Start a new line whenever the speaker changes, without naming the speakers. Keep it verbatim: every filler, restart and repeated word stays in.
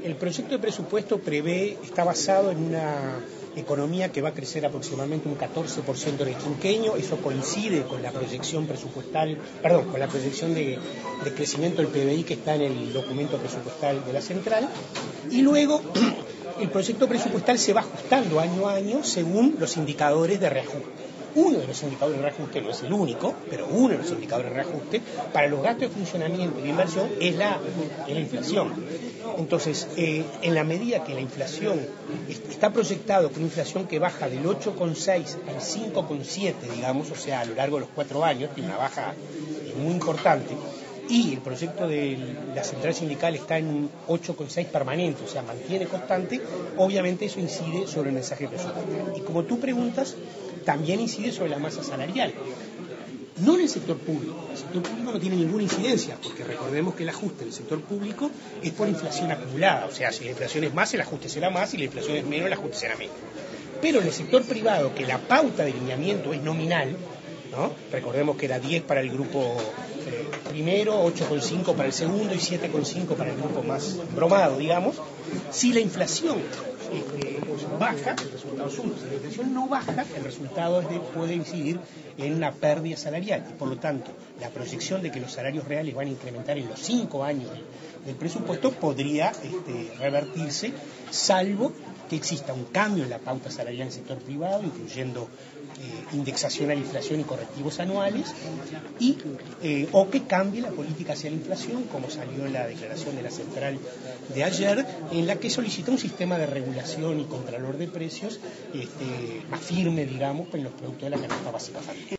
El proyecto de presupuesto prevé, está basado en una economía que va a crecer aproximadamente un catorce por ciento en el quinquenio. Eso coincide con la proyección presupuestal, perdón, con la proyección de, de crecimiento del P B I que está en el documento presupuestal de la Central. Y luego el proyecto presupuestal se va ajustando año a año según los indicadores de reajuste. Uno de los indicadores de reajuste, no es el único, pero uno de los indicadores de reajuste para los gastos de funcionamiento y de inversión es la, es la inflación. Entonces, eh, en la medida que la inflación está proyectado con una inflación que baja del ocho coma seis al cinco coma siete, digamos, o sea, a lo largo de los cuatro años, tiene una baja muy importante, y el proyecto de la central sindical está en un ocho coma seis permanente, o sea, mantiene constante, obviamente eso incide sobre el mensaje presupuestario. Y como tú preguntas, también incide sobre la masa salarial. No en el sector público. El sector público no tiene ninguna incidencia, porque recordemos que el ajuste del sector público es por inflación acumulada. O sea, si la inflación es más, el ajuste será más, si la inflación es menos, el ajuste será menos. Pero en el sector privado, que la pauta de lineamiento es nominal, ¿no? Recordemos que era diez para el grupo eh, primero, ocho coma cinco para el segundo y siete coma cinco para el grupo más bromado, digamos. Si la inflación este, baja, el resultado sube. Si la inflación no baja, el resultado es de, puede incidir en una pérdida salarial. Y por lo tanto, la proyección de que los salarios reales van a incrementar en los cinco años del, del presupuesto podría este, revertirse, salvo que exista un cambio en la pauta salarial en el sector privado, incluyendo eh, indexación a la inflación y correctivos anuales, y, eh, o que cambie la política hacia la inflación, como salió en la declaración de la Central de ayer, en la que solicita un sistema de regulación y contralor de precios este, más firme, digamos, en los productos de la canasta básica familiar.